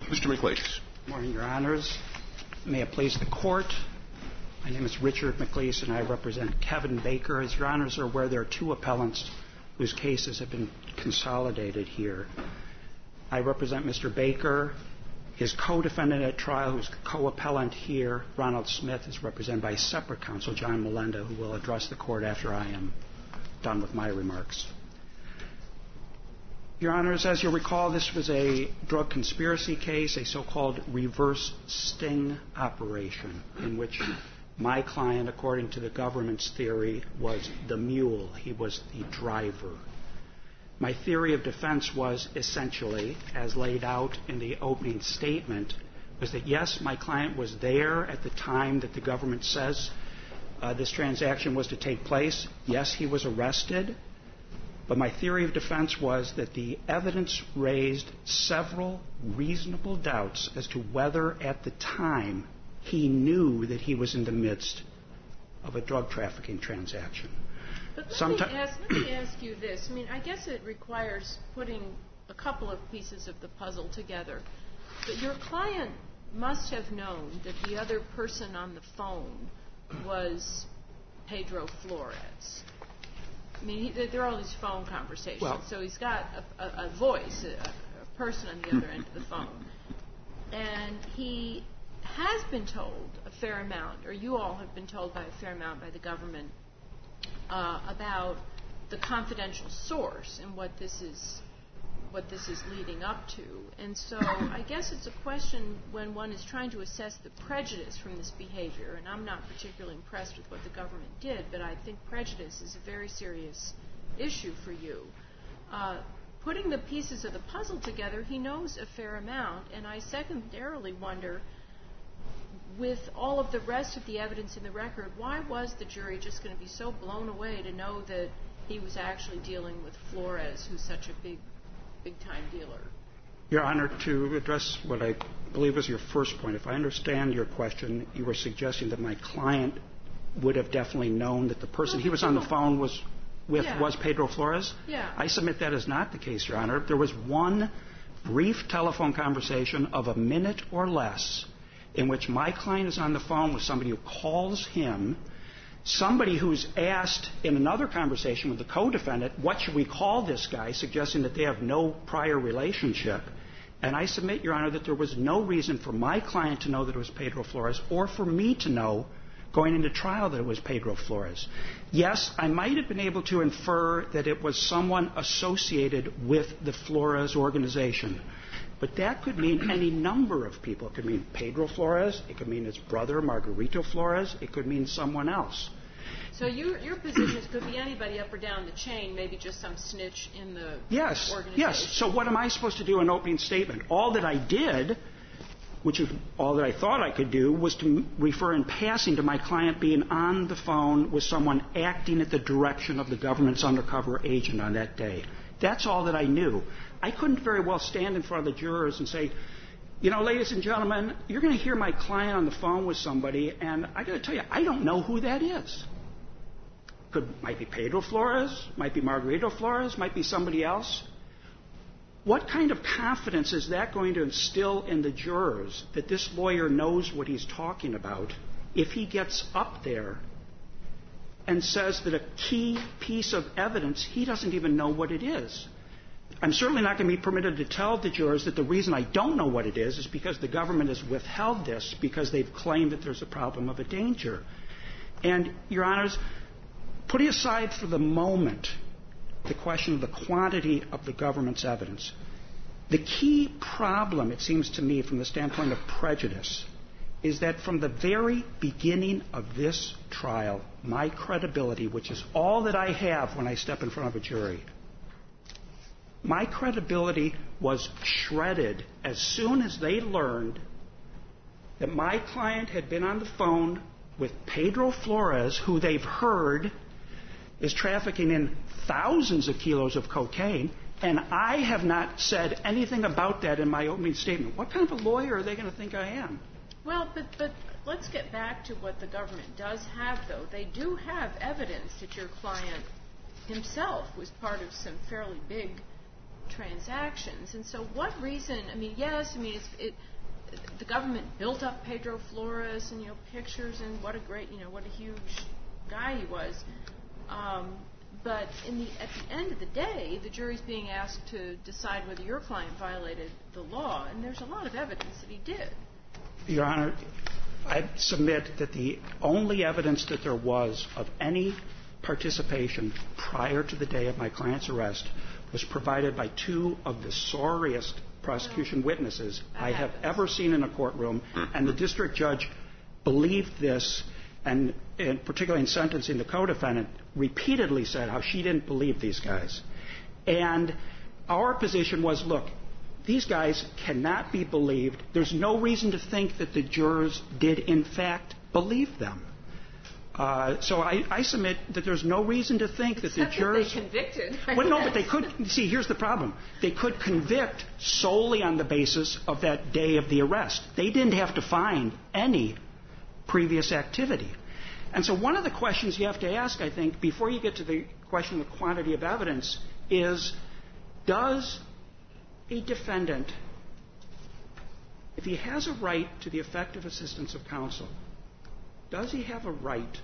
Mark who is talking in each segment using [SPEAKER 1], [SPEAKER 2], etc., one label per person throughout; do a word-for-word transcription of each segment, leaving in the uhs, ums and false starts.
[SPEAKER 1] Mister McLeese.
[SPEAKER 2] Good morning, Your Honors. May it please the Court. My name is Richard McLeese, and I represent Kevin Baker. As Your Honors are aware, there are two appellants whose cases have been consolidated here. I represent Mister Baker. His co-defendant at trial, who's co-appellant here, Ronald Smith, is represented by a separate counsel, John Melenda, who will address the Court after I am done with my remarks. Your Honors, as you'll recall, this was a drug conspiracy case, a so-called reverse sting operation, in which my client, according to the government's theory, was the mule. He was the driver. My theory of defense was essentially, as laid out in the opening statement, was that yes, my client was there at the time that the government says uh, this transaction was to take place. Yes, he was arrested. But my theory of defense was that the evidence raised several reasonable doubts as to whether at the time he knew that he was in the midst of a drug trafficking transaction.
[SPEAKER 3] But let, Somet- me ask, let me ask you this. I mean, I guess it requires putting a couple of pieces of the puzzle together. But your client must have known that the other person on the phone was Pedro Flores. I mean, he, there are all these phone conversations. Well, so he's got a, a, a voice, a, a person on the other end of the phone. And he has been told a fair amount, or you all have been told by a fair amount by the government, uh, about the confidential source and what this is what this is leading up to. And so I guess it's a question when one is trying to assess the prejudice from this behavior, and I'm not particularly impressed with what the government did, but I think prejudice is a very serious issue for you. Uh, putting the pieces of the puzzle together, he knows a fair amount, and I secondarily wonder, with all of the rest of the evidence in the record, why was the jury just going to be so blown away to know that he was actually dealing with Flores, who's such a big big-time dealer?
[SPEAKER 2] Your Honor, to address what I believe was your first point, if I understand your question, you were suggesting that my client would have definitely known that the person well, he was on the phone was with
[SPEAKER 3] yeah.
[SPEAKER 2] was Pedro Flores?
[SPEAKER 3] Yeah.
[SPEAKER 2] I submit that is not the case, Your Honor. There was one brief telephone conversation of a minute or less in which my client is on the phone with somebody who calls him, somebody who's asked in another conversation with the co-defendant, what should we call this guy, suggesting that they have no prior relationship. And I submit, Your Honor, that there was no reason for my client to know that it was Pedro Flores or for me to know going into trial that it was Pedro Flores. Yes, I might have been able to infer that it was someone associated with the Flores organization. But that could mean any number of people. It could mean Pedro Flores. It could mean his brother, Margarito Flores. It could mean someone else.
[SPEAKER 3] So your, your positions could be anybody up or down the chain, maybe just some snitch in the
[SPEAKER 2] yes,
[SPEAKER 3] organization.
[SPEAKER 2] Yes. So what am I supposed to do in an opening statement? All that I did, which is all that I thought I could do, was to refer in passing to my client being on the phone with someone acting at the direction of the government's undercover agent on that day. That's all that I knew. I couldn't very well stand in front of the jurors and say, you know, ladies and gentlemen, you're going to hear my client on the phone with somebody, and I got to tell you, I don't know who that is. Could might be Pedro Flores, might be Margarito Flores, might be somebody else. What kind of confidence is that going to instill in the jurors that this lawyer knows what he's talking about if he gets up there and says that a key piece of evidence, he doesn't even know what it is? I'm certainly not going to be permitted to tell the jurors that the reason I don't know what it is is because the government has withheld this because they've claimed that there's a problem of a danger. And, Your Honors, putting aside for the moment the question of the quantity of the government's evidence, the key problem, it seems to me, from the standpoint of prejudice, is that from the very beginning of this trial, my credibility, which is all that I have when I step in front of a jury, my credibility was shredded as soon as they learned that my client had been on the phone with Pedro Flores, who they've heard is trafficking in thousands of kilos of cocaine, and I have not said anything about that in my opening statement. What kind of a lawyer are they going to think I am?
[SPEAKER 3] Well, but, but let's get back to what the government does have, though. They do have evidence that your client himself was part of some fairly big transactions. And so what reason, I mean, yes, I mean, it's, it, the government built up Pedro Flores and, you know, pictures and what a great, you know, what a huge guy he was. Um, but in the, at the end of the day, the jury's being asked to decide whether your client violated the law, and there's a lot of evidence that he did.
[SPEAKER 2] Your Honor, I submit that the only evidence that there was of any participation prior to the day of my client's arrest was provided by two of the sorriest prosecution witnesses I have ever seen in a courtroom, and the district judge believed this, and, and particularly in sentencing the co-defendant, repeatedly said how she didn't believe these guys. And our position was, look, these guys cannot be believed. There's no reason to think that the jurors did, in fact, believe them. Uh, so I, I submit that there's no reason to think that
[SPEAKER 3] Except
[SPEAKER 2] the jurors...
[SPEAKER 3] That they convicted.
[SPEAKER 2] Well, no, but they could... See, here's the problem. They could convict solely on the basis of that day of the arrest. They didn't have to find any previous activity. And so one of the questions you have to ask, I think, before you get to the question of the quantity of evidence is, does a defendant, if he has a right to the effective assistance of counsel, does he have a right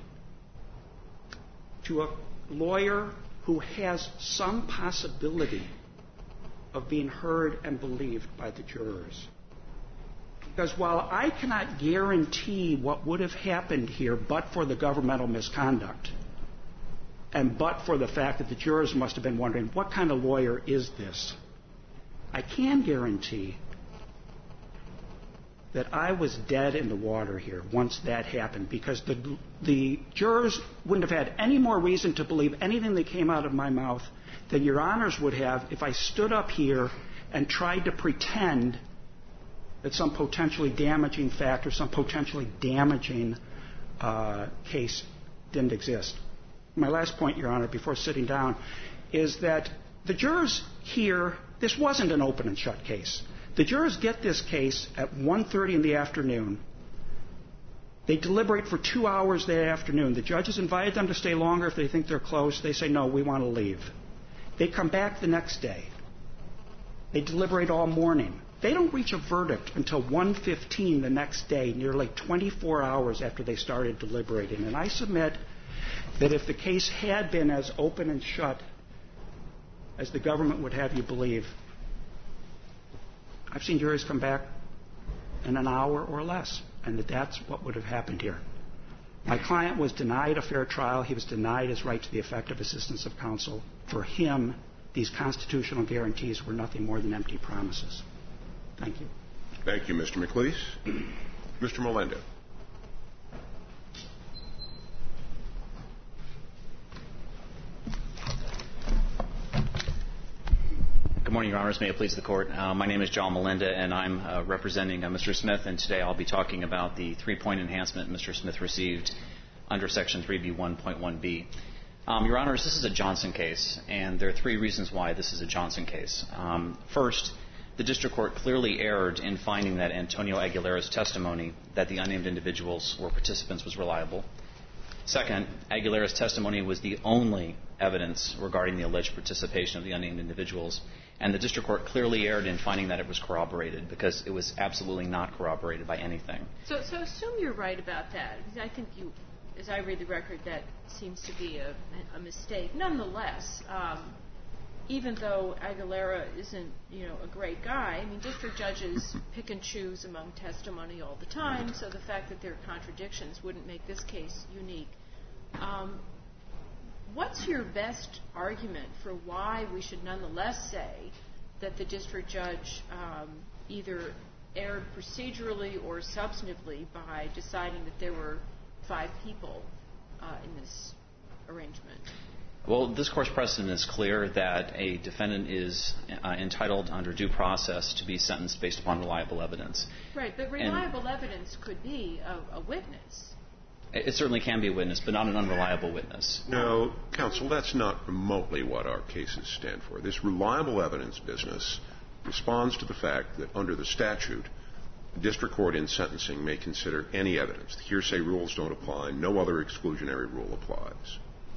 [SPEAKER 2] to a lawyer who has some possibility of being heard and believed by the jurors? Because while I cannot guarantee what would have happened here but for the governmental misconduct, and but for the fact that the jurors must have been wondering, what kind of lawyer is this? I can guarantee that I was dead in the water here once that happened, because the, the jurors wouldn't have had any more reason to believe anything that came out of my mouth than Your Honors would have if I stood up here and tried to pretend that some potentially damaging fact or some potentially damaging uh, case didn't exist. My last point, Your Honor, before sitting down, is that the jurors here, this wasn't an open and shut case. The jurors get this case at one thirty in the afternoon. They deliberate for two hours that afternoon. The judges invited them to stay longer if they think they're close. They say, no, we want to leave. They come back the next day. They deliberate all morning. They don't reach a verdict until one fifteen the next day, nearly twenty-four hours after they started deliberating. And I submit that if the case had been as open and shut as the government would have you believe, I've seen juries come back in an hour or less, and that that's what would have happened here. My client was denied a fair trial. He was denied his right to the effective assistance of counsel. For him, these constitutional guarantees were nothing more than empty promises. Thank you.
[SPEAKER 1] Thank you, Mister McLeese. Mister Melendez.
[SPEAKER 4] Good morning, Your Honors. May it please the Court. Uh, my name is John Melinda, and I'm uh, representing uh, Mister Smith, and today I'll be talking about the three-point enhancement Mister Smith received under Section three B one point one B. Um, Your Honors, this is a Johnson case, and there are three reasons why this is a Johnson case. Um, first, the district court clearly erred in finding that Antonio Aguilera's testimony that the unnamed individuals were participants was reliable. Second, Aguilera's testimony was the only evidence regarding the alleged participation of the unnamed individuals, and the district court clearly erred in finding that it was corroborated, because it was absolutely not corroborated by anything.
[SPEAKER 3] So, so assume you're right about that. I think you, as I read the record, that seems to be a, a mistake. Nonetheless, um, even though Aguilera isn't, you know, a great guy, I mean, district judges pick and choose among testimony all the time, so the fact that there are contradictions wouldn't make this case unique. Um, what's your best argument for why we should nonetheless say that the district judge um, either erred procedurally or substantively by deciding that there were five people uh, in this arrangement?
[SPEAKER 4] Well, this Court's precedent is clear that a defendant is uh, entitled under due process to be sentenced based upon reliable evidence.
[SPEAKER 3] Right, but reliable and evidence could be a, a witness.
[SPEAKER 4] It certainly can be a witness, but not an unreliable witness.
[SPEAKER 1] No, counsel, that's not remotely what our cases stand for. This reliable evidence business responds to the fact that under the statute, the district court in sentencing may consider any evidence. The hearsay rules don't apply. No other exclusionary rule applies.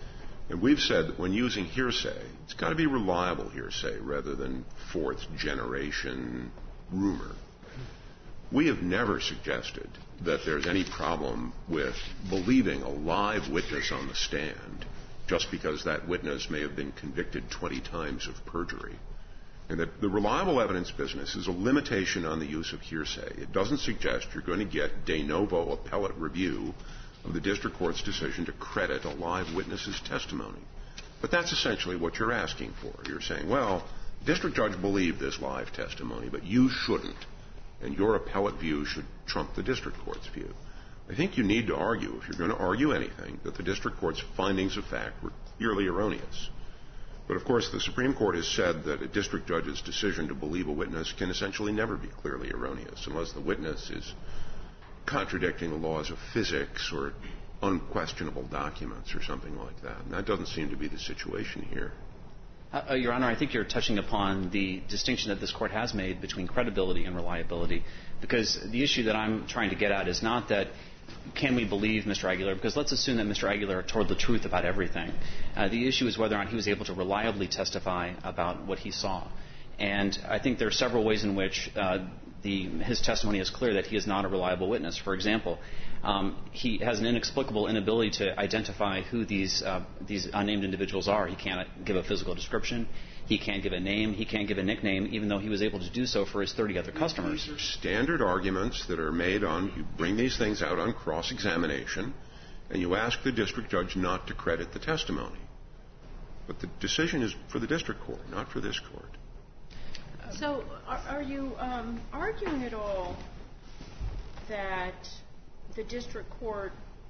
[SPEAKER 1] And we've said that when using hearsay, it's got to be reliable hearsay rather than fourth generation rumor. We have never suggested that there's any problem with believing a live witness on the stand just because that witness may have been convicted twenty times of perjury. And that the reliable evidence business is a limitation on the use of hearsay. It doesn't suggest you're going to get de novo appellate review of the district court's decision to credit a live witness's testimony. But that's essentially what you're asking for. You're saying, well, the district judge believed this live testimony, but you shouldn't. And your appellate view should trump the district court's view. I think you need to argue, if you're going to argue anything, that the district court's findings of fact were clearly erroneous. But, of course, the Supreme Court has said that a district judge's decision to believe a witness can essentially never be clearly erroneous unless the witness is contradicting the laws of physics or unquestionable documents or something like that. And that doesn't seem to be the situation here.
[SPEAKER 4] Uh, Your Honor, I think you're touching upon the distinction that this Court has made between credibility and reliability, because the issue that I'm trying to get at is not that can we believe Mister Aguilera, because let's assume that Mister Aguilera told the truth about everything. Uh, the issue is whether or not he was able to reliably testify about what he saw. And I think there are several ways in which uh, the, his testimony is clear that he is not a reliable witness. For example, um, he has an inexplicable inability to identify who these uh, these unnamed individuals are. He can't give a physical description. He can't give a name. He can't give a nickname, even though he was able to do so for his thirty other customers.
[SPEAKER 1] These are standard arguments that are made on, you bring these things out on cross-examination, and you ask the district judge not to credit the testimony. But the decision is for the district court, not for this court.
[SPEAKER 3] So are, are you um, arguing at all that the district court,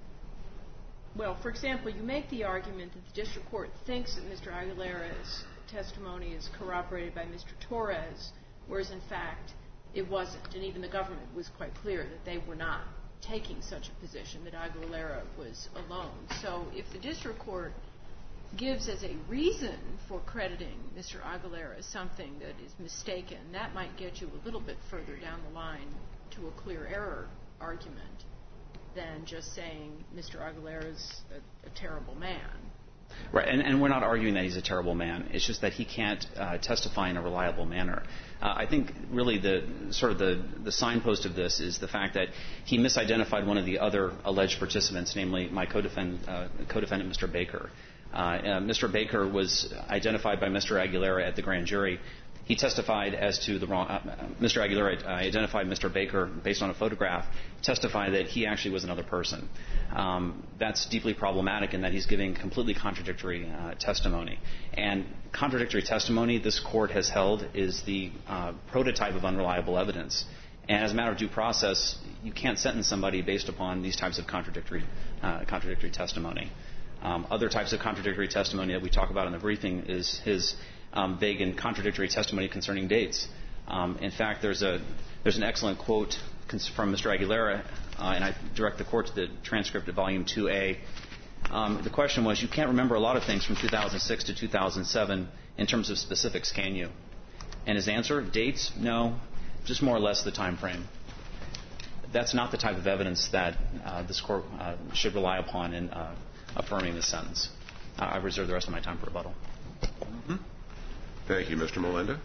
[SPEAKER 3] well, for example, you make the argument that the district court thinks that Mister Aguilera's testimony is corroborated by Mister Torres, whereas in fact it wasn't, and even the government was quite clear that they were not taking such a position, that Aguilera was alone. So if the district court gives as a reason for crediting Mister Aguilera something that is mistaken, that might get you a little bit further down the line to a clear error argument than just saying Mister Aguilera's a, a terrible man.
[SPEAKER 4] Right, and, and we're not arguing that he's a terrible man. It's just that he can't uh, testify in a reliable manner. Uh, I think really the sort of the, the signpost of this is the fact that he misidentified one of the other alleged participants, namely my co-defend, uh, co-defendant, Mister Baker. Uh, uh, Mister Baker was identified by Mister Aguilera at the grand jury. He testified as to the wrong. Uh, Mister Aguilera uh, identified Mister Baker based on a photograph, testified that he actually was another person. Um, that's deeply problematic in that he's giving completely contradictory uh, testimony. And contradictory testimony, this court has held, is the uh, prototype of unreliable evidence. And as a matter of due process, you can't sentence somebody based upon these types of contradictory, uh, contradictory testimony. Um, other types of contradictory testimony that we talk about in the briefing is his um, vague and contradictory testimony concerning dates. Um, in fact, there's a there's an excellent quote from Mister Aguilera, uh, and I direct the court to the transcript of Volume two A. Um, the question was, you can't remember a lot of things from two thousand six to two thousand seven in terms of specifics, can you? And his answer, dates, no, just more or less the time frame. That's not the type of evidence that uh, this court uh, should rely upon in uh, affirming this sentence. Uh, I reserve the rest of my time for rebuttal.
[SPEAKER 1] Mm-hmm. Thank you, Mister Melinda.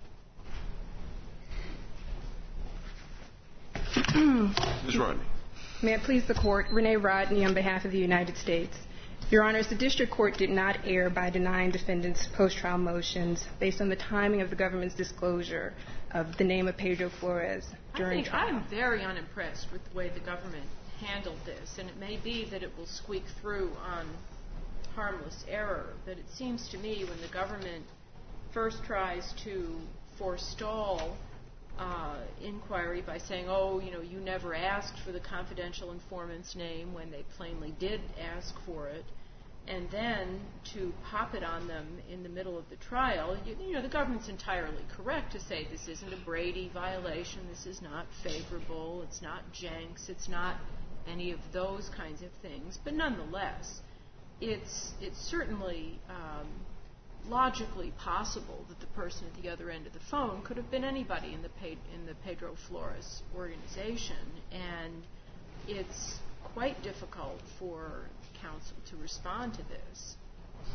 [SPEAKER 1] Miz Rodney.
[SPEAKER 5] May it please the Court, Renee Rodney on behalf of the United States. Your Honors, the District Court did not err by denying defendants' post-trial motions based on the timing of the government's disclosure of the name of Pedro Flores during
[SPEAKER 3] I think
[SPEAKER 5] trial.
[SPEAKER 3] I'm very unimpressed with the way the government handled this, and it may be that it will squeak through on harmless error, but it seems to me when the government first tries to forestall uh, inquiry by saying, oh, you know, you never asked for the confidential informant's name when they plainly did ask for it, and then to pop it on them in the middle of the trial, you, you know, the government's entirely correct to say this isn't a Brady violation, this is not favorable, it's not Jenks, it's not any of those kinds of things, but nonetheless, it's it's certainly um, logically possible that the person at the other end of the phone could have been anybody in the Pe- in the Pedro Flores organization, and it's quite difficult for counsel to respond to this.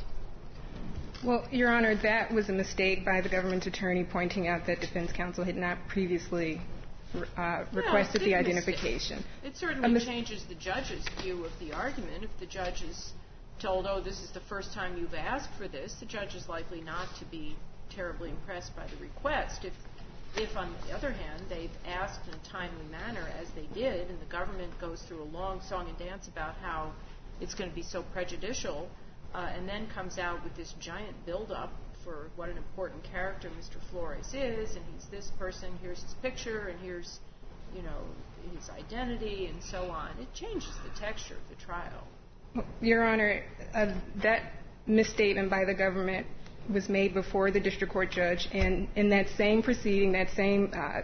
[SPEAKER 5] Well, Your Honor, that was a mistake by the government attorney pointing out that defense counsel had not previously uh, requested
[SPEAKER 3] no,
[SPEAKER 5] the identification.
[SPEAKER 3] Mistake. It certainly mis- changes the judge's view of the argument. If the judge is told, oh, this is the first time you've asked for this, the judge is likely not to be terribly impressed by the request. If, if on the other hand, they've asked in a timely manner, as they did, and the government goes through a long song and dance about how it's going to be so prejudicial, Uh, and then comes out with this giant build-up for what an important character Mister Flores is, and he's this person, here's his picture, and here's, you know, his identity, and so on. It changes the texture of the trial.
[SPEAKER 5] Your Honor, uh, that misstatement by the government was made before the district court judge, and in that same proceeding, that same uh,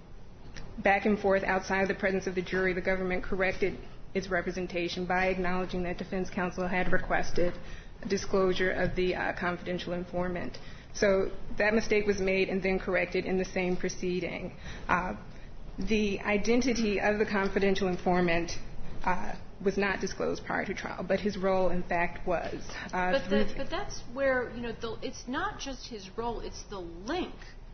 [SPEAKER 5] back and forth outside of the presence of the jury, the government corrected its representation by acknowledging that defense counsel had requested disclosure of the uh, confidential informant. So that mistake was made and then corrected in the same proceeding. Uh, the identity of the confidential informant uh, was not disclosed prior to trial, but his role, in fact, was. Uh,
[SPEAKER 3] but, the, but that's where, you know, the, it's not just his role, it's the link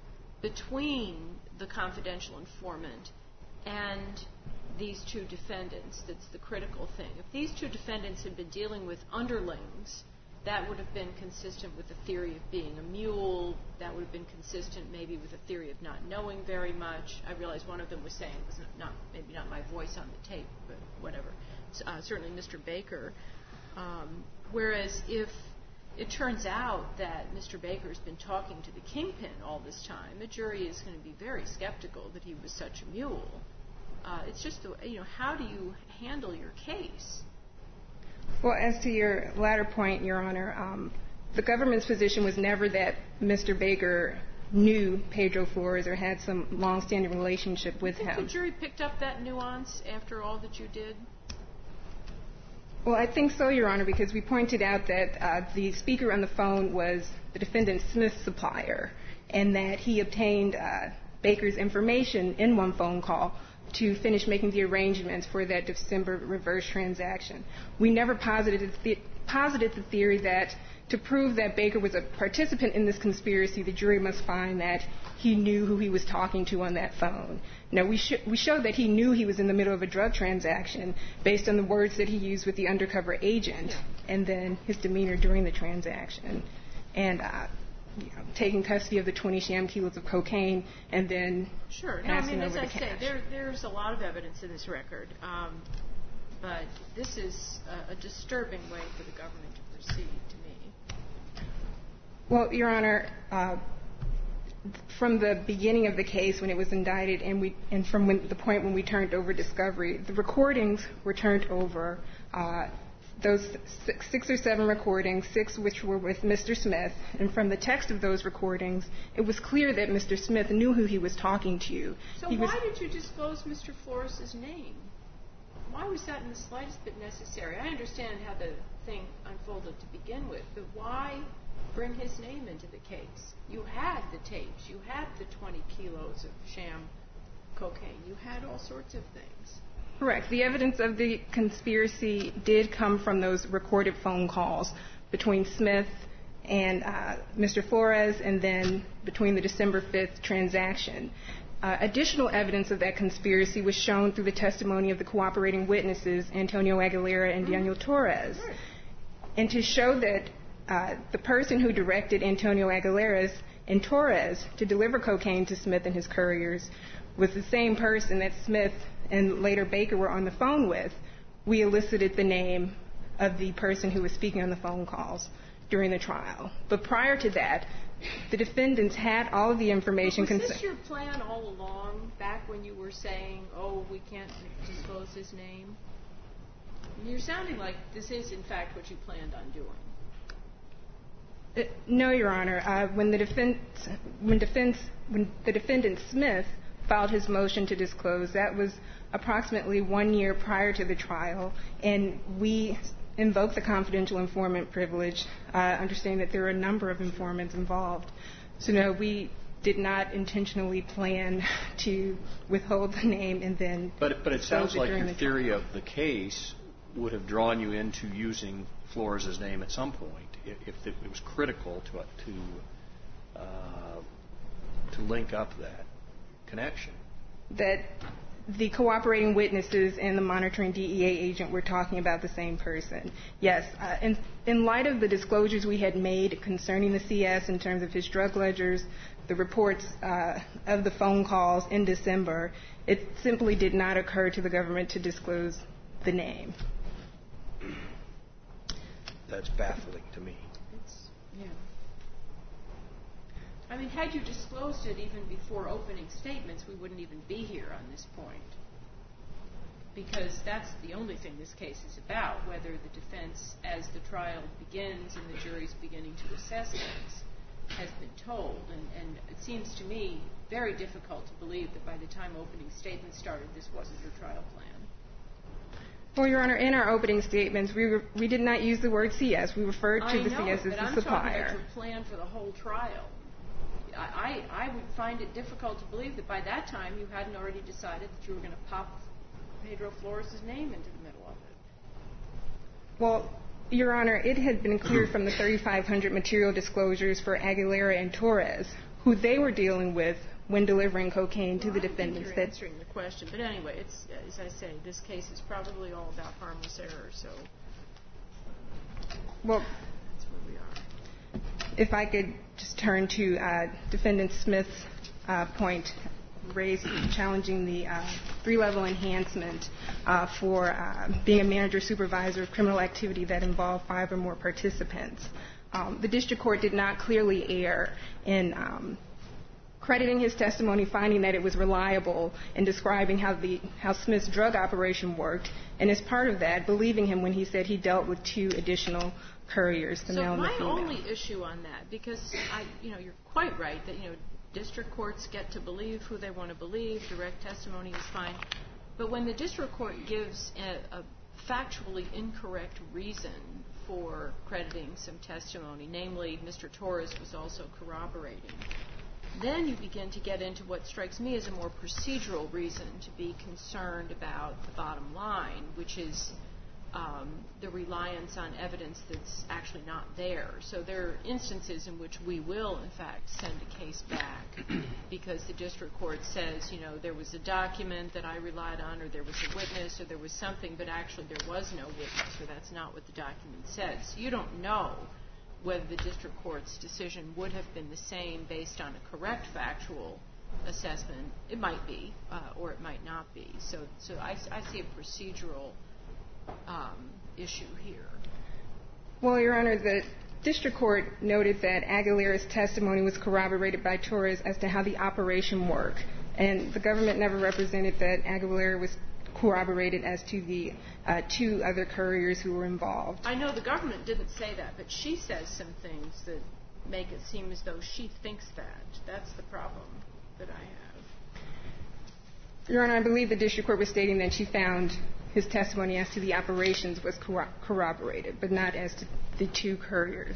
[SPEAKER 3] between the confidential informant and these two defendants that's the critical thing. If these two defendants had been dealing with underlings, that would have been consistent with the theory of being a mule. That would have been consistent maybe with a theory of not knowing very much. I realize one of them was saying it was not, not maybe not my voice on the tape, but whatever. Uh, certainly Mister Baker. Um, whereas if it turns out that Mister Baker's been talking to the kingpin all this time, the jury is going to be very skeptical that he was such a mule. Uh, it's just, the, you know, how do you handle your case?
[SPEAKER 5] Well, as to your latter point, Your Honor, um, the government's position was never that Mister Baker knew Pedro Flores or had some long-standing relationship with
[SPEAKER 3] him.
[SPEAKER 5] him.
[SPEAKER 3] The jury picked up that nuance after all that you did?
[SPEAKER 5] Well, I think so, Your Honor, because we pointed out that uh, the speaker on the phone was the defendant Smith's supplier, and that he obtained uh, Baker's information in one phone call to finish making the arrangements for that December reverse transaction. We never posited the, posited the theory that to prove that Baker was a participant in this conspiracy, the jury must find that he knew who he was talking to on that phone. Now, we, sh- we showed that he knew he was in the middle of a drug transaction based on the words that he used with the undercover agent and then his demeanor during the transaction. And uh, you know, taking custody of the twenty sham kilos of cocaine and then
[SPEAKER 3] sure. No,
[SPEAKER 5] passing
[SPEAKER 3] I mean,
[SPEAKER 5] over
[SPEAKER 3] as
[SPEAKER 5] the
[SPEAKER 3] I
[SPEAKER 5] cash.
[SPEAKER 3] say, there, there's a lot of evidence in this record, um, but this is a, a disturbing way for the government to proceed to me.
[SPEAKER 5] Well, Your Honor, uh, from the beginning of the case when it was indicted and, we, and from when, the point when we turned over discovery, the recordings were turned over. Uh, those six, six or seven recordings, six which were with Mister Smith, and from the text of those recordings, it was clear that Mister Smith knew who he was talking to.
[SPEAKER 3] So
[SPEAKER 5] he
[SPEAKER 3] why
[SPEAKER 5] was,
[SPEAKER 3] did you disclose Mister Flores' name? Why was that in the slightest bit necessary? I understand how the thing unfolded to begin with, but why bring his name into the case? You had the tapes. You had the twenty kilos of sham cocaine. You had all sorts of things.
[SPEAKER 5] Correct. The evidence of the conspiracy did come from those recorded phone calls between Smith and uh, Mister Flores and then between the December fifth transaction. Uh, additional evidence of that conspiracy was shown through the testimony of the cooperating witnesses, Antonio Aguilera and Daniel Torres.
[SPEAKER 3] Right.
[SPEAKER 5] And to show that uh, the person who directed Antonio Aguilera and Torres to deliver cocaine to Smith and his couriers was the same person that Smith and later Baker were on the phone with, we elicited the name of the person who was speaking on the phone calls during the trial. But prior to that, the defendants had all of the information.
[SPEAKER 3] But was this your plan all along, back when you were saying, oh, we can't disclose his name? You're sounding like this is, in fact, what you planned on doing.
[SPEAKER 5] Uh, no, Your Honor. Uh, when the defense, when defense, when the defendant Smith filed his motion to disclose, that was approximately one year prior to the trial, and we invoked the confidential informant privilege, uh, understanding that there are a number of informants involved. So, no, we did not intentionally plan to withhold the name and then
[SPEAKER 6] But, but it sounds
[SPEAKER 5] it
[SPEAKER 6] like your
[SPEAKER 5] the
[SPEAKER 6] theory
[SPEAKER 5] trial.
[SPEAKER 6] of the case would have drawn you into using Flores' name at some point if, if it was critical to to uh, to link up that connection.
[SPEAKER 5] That the cooperating witnesses and the monitoring D E A agent were talking about the same person. Yes, uh, in, in light of the disclosures we had made concerning the C S in terms of his drug ledgers, the reports uh, of the phone calls in December, it simply did not occur to the government to disclose the name.
[SPEAKER 6] That's baffling to me.
[SPEAKER 3] It's, yeah. I mean, had you disclosed it even before opening statements, we wouldn't even be here on this point. Because that's the only thing this case is about, whether the defense, as the trial begins and the jury's beginning to assess things, has been told. And, and it seems to me very difficult to believe that by the time opening statements started, this wasn't your trial plan.
[SPEAKER 5] Well, Your Honor, in our opening statements, we re- we did not use the word C S. We referred to
[SPEAKER 3] I
[SPEAKER 5] the
[SPEAKER 3] know,
[SPEAKER 5] C S as
[SPEAKER 3] but
[SPEAKER 5] the
[SPEAKER 3] I'm
[SPEAKER 5] supplier.
[SPEAKER 3] talking about your plan for the whole trial. I, I would find it difficult to believe that by that time you hadn't already decided that you were going to pop Pedro Flores' name into the middle of it.
[SPEAKER 5] Well, Your Honor, it had been clear from the thirty-five hundred material disclosures for Aguilera and Torres, who they were dealing with when delivering cocaine
[SPEAKER 3] well,
[SPEAKER 5] to the
[SPEAKER 3] I don't
[SPEAKER 5] defendants.
[SPEAKER 3] Think you're
[SPEAKER 5] that
[SPEAKER 3] answering the question, but anyway, it's as I say, this case is probably all about harmless error. So,
[SPEAKER 5] well,
[SPEAKER 3] that's where we are.
[SPEAKER 5] If I could just turn to uh, Defendant Smith's uh, point raised challenging the uh, three-level enhancement uh, for uh, being a manager-supervisor of criminal activity that involved five or more participants. Um, the district court did not clearly err in um, crediting his testimony, finding that it was reliable, and describing how the how Smith's drug operation worked, and as part of that, believing him when he said he dealt with two additional couriers, the
[SPEAKER 3] so
[SPEAKER 5] male and the
[SPEAKER 3] my
[SPEAKER 5] female.
[SPEAKER 3] only issue on that, because I, you know, you're quite right that you know district courts get to believe who they want to believe. Direct testimony is fine, but when the district court gives a, a factually incorrect reason for crediting some testimony, namely Mister Torres was also corroborating, then you begin to get into what strikes me as a more procedural reason to be concerned about the bottom line, which is um, the reliance on evidence that's actually not there. So there are instances in which we will, in fact, send a case back because the district court says, you know, there was a document that I relied on, or there was a witness, or there was something, but actually there was no witness, or that's not what the document says. So you don't know whether the district court's decision would have been the same based on a correct factual assessment. It might be, uh, or it might not be. So, so I, I see a procedural um, issue here.
[SPEAKER 5] Well, Your Honor, the district court noted that Aguilera's testimony was corroborated by Torres as to how the operation worked, and the government never represented that Aguilera was corroborated as to the uh, two other couriers who were involved.
[SPEAKER 3] I know the government didn't say that, but she says some things that make it seem as though she thinks that. That's the problem that I have.
[SPEAKER 5] Your Honor, I believe the district court was stating that she found his testimony as to the operations was corro- corroborated, but not as to the two couriers.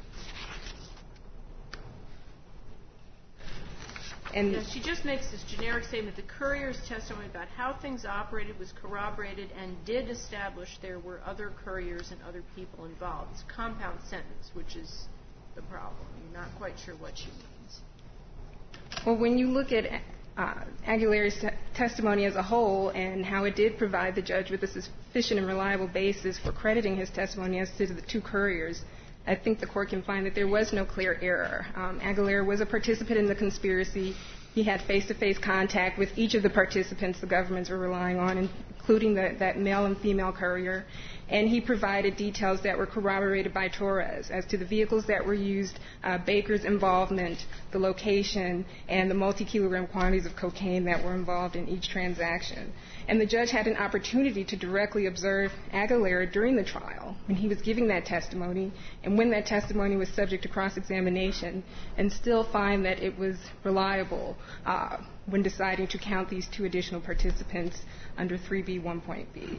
[SPEAKER 5] And
[SPEAKER 3] yeah, she just makes this generic statement: the courier's testimony about how things operated was corroborated and did establish there were other couriers and other people involved. It's a compound sentence, which is the problem. You're not quite sure what she means.
[SPEAKER 5] Well, when you look at uh, Aguilera's te- testimony as a whole and how it did provide the judge with a sufficient and reliable basis for crediting his testimony as to the two couriers, I think the court can find that there was no clear error. Um, Aguilera was a participant in the conspiracy. He had face-to-face contact with each of the participants the governments were relying on, including the, that male and female courier. And he provided details that were corroborated by Torres as to the vehicles that were used, uh, Baker's involvement, the location, and the multi-kilogram quantities of cocaine that were involved in each transaction. And the judge had an opportunity to directly observe Aguilera during the trial when he was giving that testimony and when that testimony was subject to cross-examination, and still find that it was reliable uh, when deciding to count these two additional participants under three B one point B.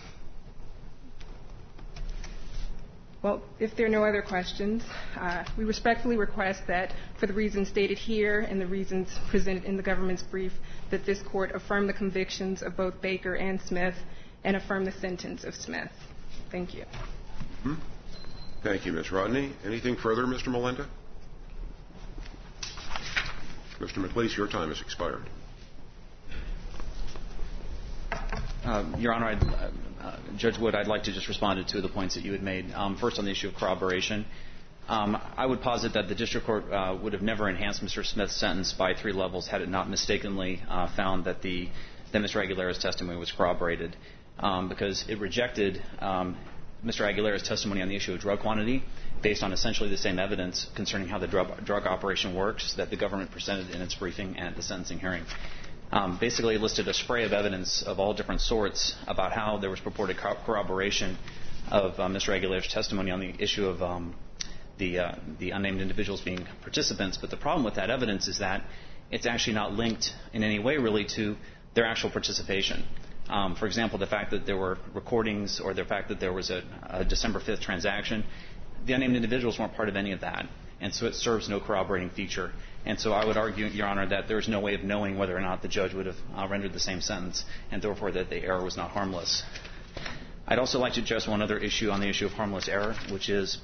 [SPEAKER 5] Well, if there are no other questions, uh, we respectfully request that, for the reasons stated here and the reasons presented in the government's brief, that this court affirm the convictions of both Baker and Smith and affirm the sentence of Smith. Thank you.
[SPEAKER 1] Hmm? Thank you, Miz Rodney. Anything further, Mister Melinda? Mister McLeese, your time has expired.
[SPEAKER 4] Uh, Your Honor, I'd, uh, uh, Judge Wood, I'd like to just respond to two of the points that you had made. Um, first, on the issue of corroboration. Um, I would posit that the district court uh, would have never enhanced Mister Smith's sentence by three levels had it not mistakenly uh, found that the that Mister Aguilera's testimony was corroborated, um, because it rejected um, Mister Aguilera's testimony on the issue of drug quantity based on essentially the same evidence concerning how the drug, drug operation works that the government presented in its briefing and at the sentencing hearing. Um, basically, it listed a spray of evidence of all different sorts about how there was purported co- corroboration of uh, Mister Aguilera's testimony on the issue of um, the uh, the unnamed individuals being participants. But the problem with that evidence is that it's actually not linked in any way really to their actual participation. Um, for example, the fact that there were recordings or the fact that there was a, a December fifth transaction, the unnamed individuals weren't part of any of that. And so it serves no corroborating feature. And so I would argue, Your Honor, that there is no way of knowing whether or not the judge would have uh, rendered the same sentence, and therefore that the error was not harmless. I'd also like to address one other issue on the issue of harmless error, which is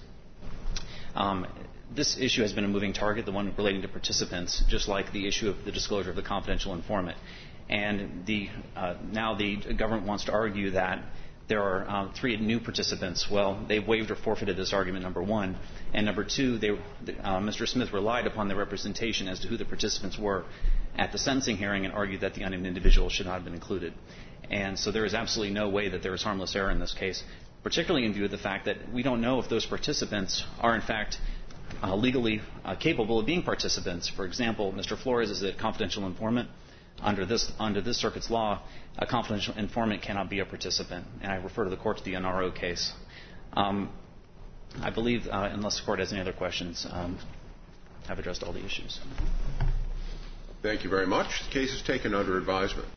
[SPEAKER 4] um, this issue has been a moving target, the one relating to participants, just like the issue of the disclosure of the confidential informant. And the, uh, now the government wants to argue that there are uh, three new participants. Well, they waived or forfeited this argument, number one. And number two, they, uh, Mister Smith relied upon the representation as to who the participants were at the sentencing hearing and argued that the unnamed individual should not have been included. And so there is absolutely no way that there is harmless error in this case, particularly in view of the fact that we don't know if those participants are, in fact, uh, legally uh, capable of being participants. For example, Mister Flores is a confidential informant. Under this, under this circuit's law, a confidential informant cannot be a participant. And I refer to the court to the N R O case. Um, I believe, uh, unless the court has any other questions, um, I've addressed all the issues.
[SPEAKER 1] Thank you very much. The case is taken under advisement.